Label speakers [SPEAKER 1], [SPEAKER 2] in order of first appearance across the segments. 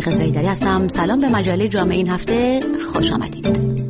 [SPEAKER 1] خضرایی هستم. سلام به مجله جامعه این هفته، خوش آمدید.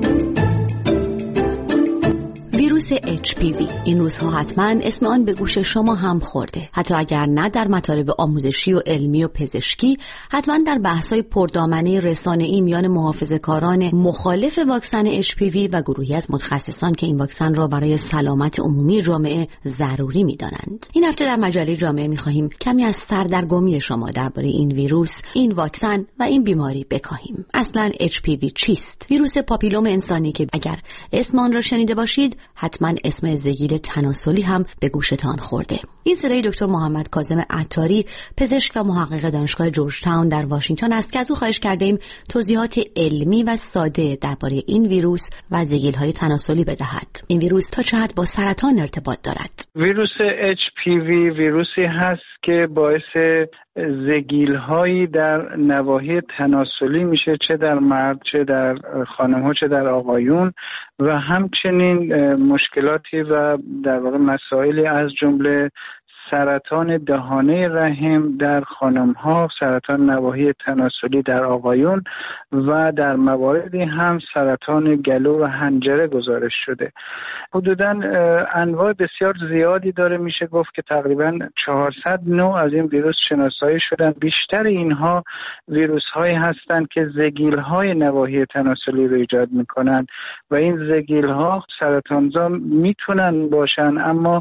[SPEAKER 1] ویروس HPV این روزها حتما اسم آن به گوش شما هم خورده. حتی اگر نه در مطالب آموزشی و علمی و پزشکی، حتما در بحث‌های پردامنه رسانه‌ای میان محافظه‌کاران مخالف واکسن HPV و گروهی از متخصصان که این واکسن را برای سلامت عمومی جامعه ضروری می‌دانند. این هفته در مجله جامعه می‌خواهیم کمی از سردرگمی شما درباره این ویروس، این واکسن و این بیماری بکاهیم. اصلاً HPV چیست؟ ویروس پاپیلوم انسانی که اگر اسم آن را شنیده باشید، حتما اسم زگیل تناسلی هم به گوشتان خورده. این صدای دکتر محمد کاظم عطاری، پزشک و محقق دانشگاه جورج تاون در واشنگتن است که از او خواهش کردیم توضیحات علمی و ساده درباره این ویروس و زگیل‌های تناسلی بدهد. این ویروس تا چه حد با سرطان ارتباط دارد؟
[SPEAKER 2] ویروس HPV ویروسی هست که باعث زگیل‌هایی در نواحی تناسلی میشه، چه در مرد، چه در خانم‌ها، چه در آقایون، و همچنین مشکلاتی و در واقع مسائلی از جمله سرطان دهانه رحم در خانم‌ها، سرطان نواحی تناسلی در آقایون و در مواردی هم سرطان گلو و حنجره گزارش شده. حدوداً انواع بسیار زیادی داره، میشه گفت که تقریباً 400 نوع از این ویروس شناسایی شدن. بیشتر اینها ویروس‌هایی هستند که زگیل‌های نواحی تناسلی رو ایجاد می‌کنن و این زگیل‌ها سرطانزا میتونن باشن، اما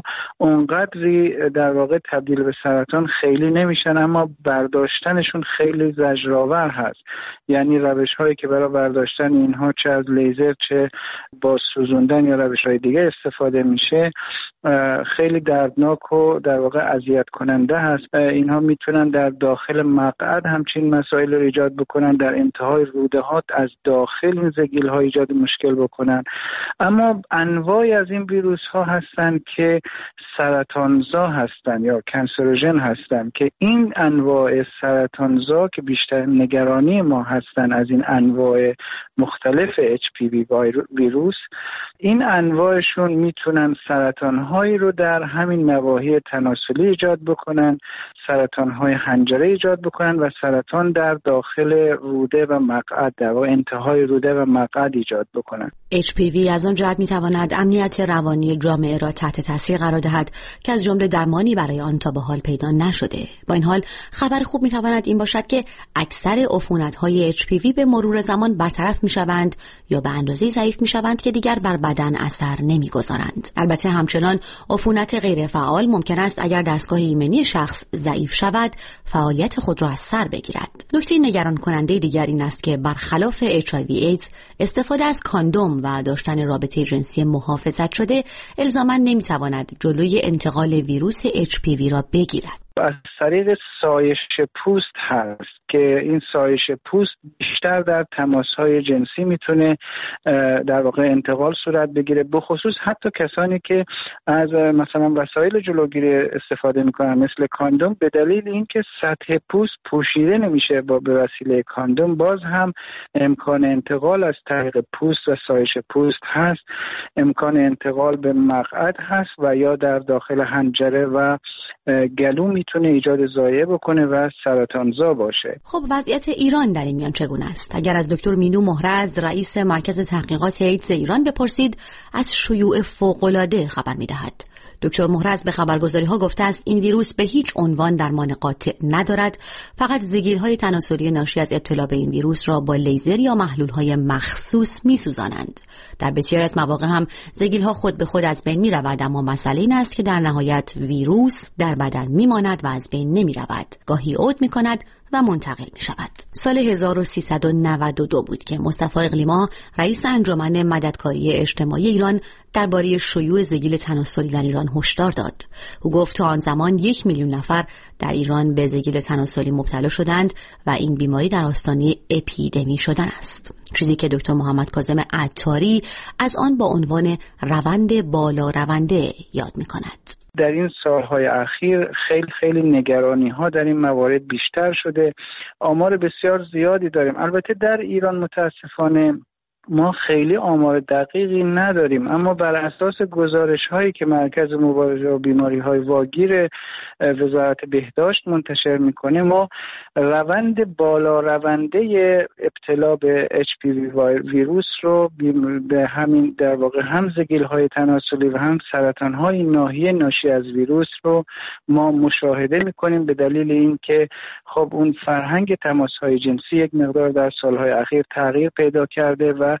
[SPEAKER 2] اونقدری در واقع تبدیل به سرطان خیلی نمیشن، اما برداشتنشون خیلی زجرآور هست. یعنی روش‌هایی که برای برداشتن اینها چه از لیزر چه با سوزوندن یا روش‌های دیگه استفاده میشه خیلی دردناک و در واقع اذیت کننده هست. اینها میتونن در داخل مقعد همچین مسائل رو ایجاد بکنن، در انتهای روده‌ها از داخل این زگیل‌ها ایجاد مشکل بکنن. اما انواعی از این ویروس‌ها هستن که سرطانزا هستن یا کنسروژن هستن که این انواع سرطانزا که بیشتر نگرانی ما هستن از این انواع مختلف HPV ویروس، این انواعشون میتونن سرطان‌هایی رو در همین نواحی تناسلی ایجاد بکنن، سرطان‌های حنجره ایجاد بکنن و سرطان در داخل روده و مقعد، در انتهای روده و مقعد ایجاد بکنن.
[SPEAKER 1] HPV از آن جهت میتواند امنیت روانی جامعه را تحت تاثیر قرار دهد که از جمله درمانی برای آن تا به حال پیدا نشده. با این حال خبر خوب میتواند این باشد که اکثر عفونت‌های HPV به مرور زمان برطرف میشوند یا به اندازه‌ای ضعیف میشوند که دیگر بر بدن اثر نمیگذارند. البته همچنان عفونت غیر فعال ممکن است اگر دستگاه ایمنی شخص ضعیف شود فعالیت خود را از سر بگیرد. نکته نگران کننده دیگر این است که برخلاف HIV ایدز استفاده از کاندوم و داشتن رابطه جنسی محافظت شده الزاماً نمیتواند جلوی انتقال ویروس HPV را بگیرد.
[SPEAKER 2] از طریق سایش پوست هست که این سایش پوست بیشتر در تماس‌های جنسی میتونه در واقع انتقال صورت بگیره، به خصوص حتی کسانی که از مثلا وسایل جلوگیری استفاده میکنن مثل کاندوم، به دلیل اینکه سطح پوست پوشیده نمیشه به وسیله کاندوم، باز هم امکان انتقال از طریق پوست و سایش پوست هست. امکان انتقال به مقعد هست و یا در داخل حنجره و گلو میتونه ایجاد ضایعه بکنه و سرطانزا باشه.
[SPEAKER 1] خب وضعیت ایران در این میان چگونه است؟ اگر از دکتر مینو مهرز، رئیس مرکز تحقیقات ایدز ایران بپرسید، از شیوع فوق‌العاده خبر می‌دهد. دکتر مهرز به خبرگزاری‌ها گفته است این ویروس به هیچ عنوان درمان قاطع ندارد، فقط زگیل‌های تناسلی ناشی از ابتلا به این ویروس را با لیزر یا محلول‌های مخصوص می‌سوزانند. در بسیاری از مواقع هم زگیل‌ها خود به خود از بین می‌روند، اما مسئله این است که در نهایت ویروس در بدن می‌ماند و از بین نمی‌رود. گاهی عود می‌کند و منتقل می شود. سال 1392 بود که مصطفی اقلیما، رئیس انجمن مددکاری اجتماعی ایران، درباره شیوع زگیل تناسلی در ایران هشدار داد. او گفت تا آن زمان 1 میلیون نفر در ایران به زگیل تناسلی مبتلا شدند و این بیماری در آستانه اپیدمی شدن است. چیزی که دکتر محمد کاظم عطاری از آن با عنوان روند بالا رونده یاد می کند.
[SPEAKER 2] در این سالهای اخیر خیلی نگرانی ها در این موارد بیشتر شده. آمار بسیار زیادی داریم. البته در ایران متاسفانه ما خیلی آمار دقیقی نداریم، اما بر اساس گزارش هایی که مرکز مبارزه با بیماری های واگیر وزارت بهداشت منتشر میکنه، ما روند بالا رونده ابتلا به HPV ویروس رو به همین در واقع هم زگیل های تناسلی و هم سرطان های ناحیه ناشی از ویروس رو ما مشاهده میکنیم، به دلیل اینکه خب اون فرهنگ تماس های جنسی یک مقدار در سالهای اخیر تغییر پیدا کرده و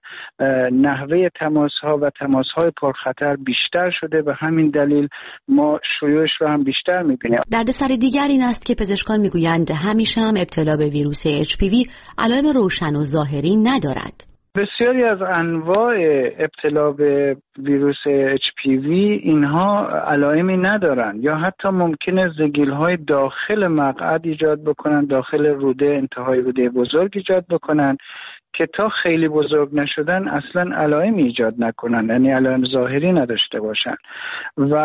[SPEAKER 2] نحوه تماس‌ها و تماس‌های پرخطر بیشتر شده و همین دلیل ما شیوعش رو هم بیشتر می‌بینیم.
[SPEAKER 1] دردسر دیگر این است که پزشکان می‌گویند همیشه هم ابتلا به ویروس HPV علائم روشن و ظاهری ندارد.
[SPEAKER 2] بسیاری از انواع ابتلا به ویروس HPV اینها علائمی ندارن یا حتی ممکنه زگیل‌های داخل مقعد ایجاد بکنن، داخل روده، انتهای روده بزرگ ایجاد بکنن که تا خیلی بزرگ نشدن اصلا علائمی ایجاد نکنن، یعنی علائم ظاهری نداشته باشن و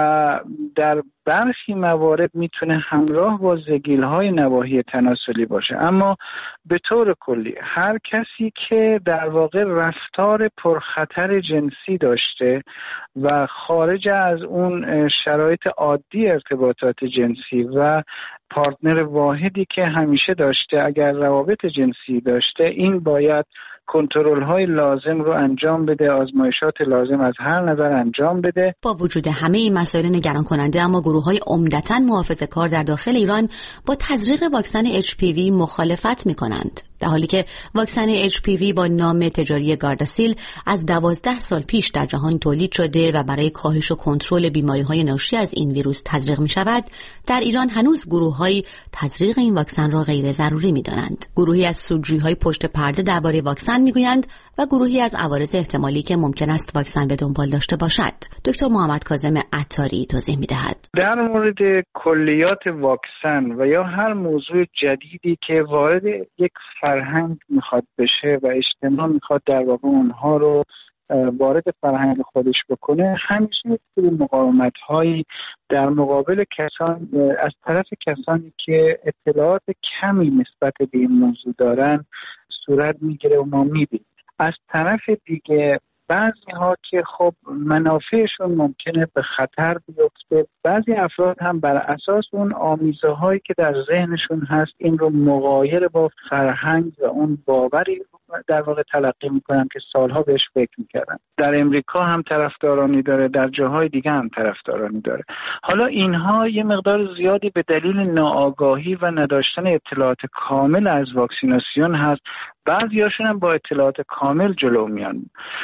[SPEAKER 2] در برخی موارد میتونه همراه با زگیل‌های نواحی تناسلی باشه. اما به طور کلی هر کسی که در واقع رفتار پرخطر جنسی داشته و خارج از اون شرایط عادی ارتباطات جنسی و پارتنر واحدی که همیشه داشته، اگر روابط جنسی داشته، این باید کنترل های لازم رو انجام بده، آزمایشات لازم از هر نظر انجام بده.
[SPEAKER 1] با وجود همه این مسائل نگران کننده، اما گروه های عمدتاً محافظه‌کار در داخل ایران با تزریق واکسن HPV مخالفت می کنند، در حالی که واکسن HPV با نام تجاری گارداسیل از 12 سال پیش در جهان تولید شده و برای کاهش و کنترل بیماری‌های ناشی از این ویروس تزریق می شود، در ایران هنوز گروه‌های تزریق این واکسن را غیر ضروری می‌دانند. گروهی از سودجویی‌های پشت پرده درباره واکسن می‌گویند و گروهی از عوارض احتمالی که ممکن است واکسن به دنبال داشته باشد. دکتر محمد کاظم عطاری توضیح می‌دهد.
[SPEAKER 2] در مورد کلیات واکسن و یا هر موضوع جدیدی که وارد یک فرهنگ میخواد بشه و اجتماع میخواد در واقع اونها رو وارد فرهنگ خودش بکنه، همیشه مقاومت‌هایی در مقابل کسان از طرف کسانی که اطلاعات کمی نسبت به این موضوع دارن صورت میگیره و ما میبینیم. از طرف دیگه بعضی ها که خب منافعشون ممکنه به خطر بیفته، بعضی افراد هم بر اساس اون آمیزه هایی که در ذهنشون هست این رو مغایر با فرهنگ و اون باوری در واقع تلقی میکنن که سالها بهش فکر میکردن. در امریکا هم طرفدارانی داره، در جاهای دیگه هم طرفدارانی داره. حالا اینها یه مقدار زیادی به دلیل ناآگاهی و نداشتن اطلاعات کامل از واکسیناسیون هست. بعضیاشون هم با اطلاعات کامل جلو میان.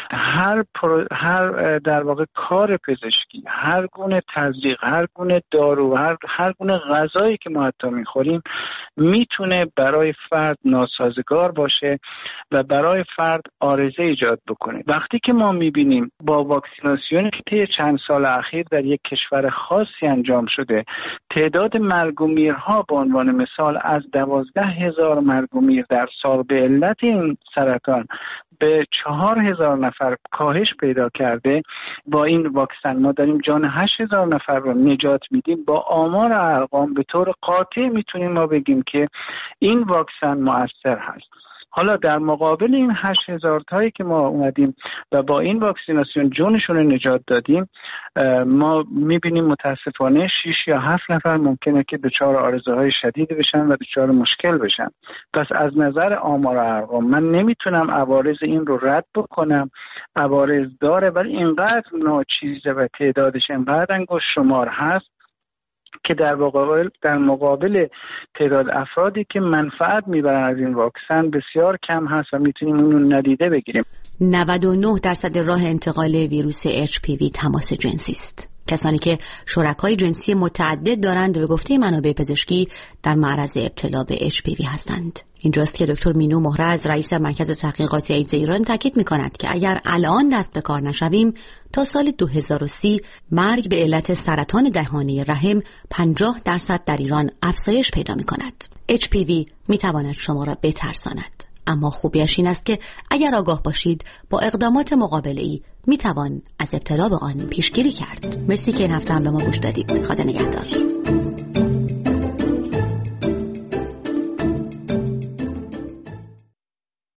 [SPEAKER 2] هر در واقع کار پزشکی، هر گونه تزریق، هر گونه دارو، هر گونه غذایی که ما حتی میخوریم میتونه برای فرد ناسازگار باشه و برای فرد عارضه ایجاد بکنه. وقتی که ما میبینیم با واکسیناسیونی که طی چند سال اخیر در یک کشور خاصی انجام شده، تعداد مرگ و میرها به عنوان مثال از 12,000 مرگ و میر در سال به علت این سرطان به 4,000 نفر کاهش پیدا کرده، با این واکسن ما داریم جان 8,000 نفر رو نجات میدیم. با آمار ارقام به طور قاطع میتونیم ما بگیم که این واکسن مؤثر هست. حالا در مقابل این 8,000 تایی که ما اومدیم و با این واکسیناسیون جونشون رو نجات دادیم، ما میبینیم متاسفانه 6 یا 7 نفر ممکنه که دچار عارضه‌های شدید بشن و دچار مشکل بشن. پس از نظر آمار و ارقام من نمیتونم عوارض این رو رد بکنم. عوارض داره ولی اینقدر ناچیزه و تعدادش اینقدر انگشت شمار هست که در مقابل تعداد افرادی که منفعت میبرن از این واکسن بسیار کم هست و میتونیم اون رو ندیده بگیریم.
[SPEAKER 1] 99% راه انتقال ویروس HPV تماس جنسی است. کسانی که شرکای جنسی متعدد دارند به گفته منابع پزشکی در معرض ابتلا به HPV هستند. اینجاست که دکتر مینو مهرز رئیس مرکز تحقیقات ایدز ایران تاکید می‌کند که اگر الان دست به کار نشویم تا سال 2030 مرگ به علت سرطان دهانه رحم 50% در ایران افزایش پیدا می‌کند. HPV می‌تواند شما را بترساند، اما خوبیش این است که اگر آگاه باشید با اقدامات مقابله‌ای می‌توان از ابتلا به آن پیشگیری کرد. مرسی که این هفته هم به ما گوش دادید. خدا نگهدار.